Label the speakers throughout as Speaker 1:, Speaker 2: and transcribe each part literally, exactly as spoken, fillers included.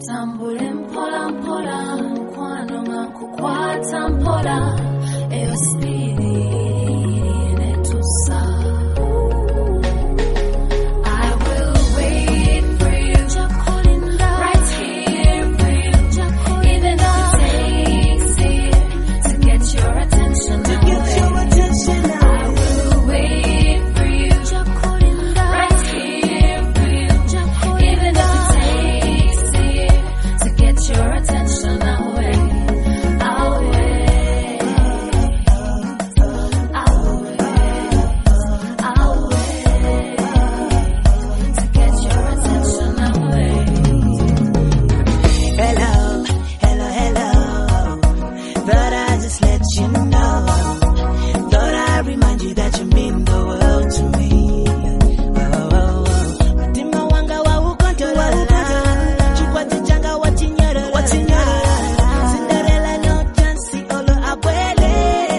Speaker 1: Tambule mpola mpola, mkwano ngakukwata mpola, eyo speedy netusa. I will wait for you, right here for you, even though it takes it to get your attention. To get your attention, I will wait for you, right here for you, even though it takes it to get your attention. I'll wait, I'll wait, I'll wait, I'll wait to get your attention. I'll wait.
Speaker 2: Hello, hello, hello. Thought I'd just let you know. Thought I'd remind you that you mean the world to me. Oh, oh, oh. Matima wanga wa ukontola. Chupati changa wachinyara. Cinderella no chance, olo abuele.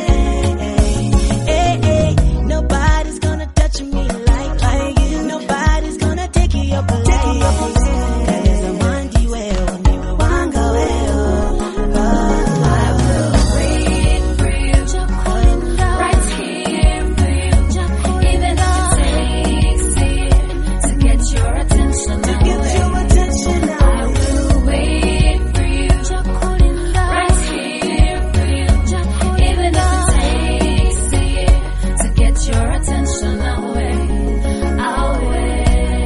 Speaker 2: Hey, hey, nobody's gonna touch me like you. Nobody's gonna take you up like Kayeza mandi weo, niwe wanga weo.
Speaker 1: I will wait for you, right here for you, even though it takes it to get your attention.
Speaker 2: To get your attention,
Speaker 1: I will wait for you, right here for you, even though it takes it to get your attention. I'll wait, I'll wait.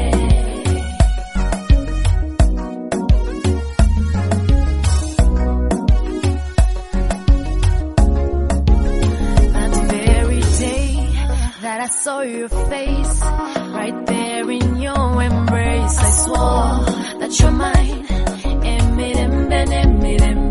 Speaker 1: That very day that I saw your face, right there in your embrace, I swore that you're mine. Emidem, benem, midem,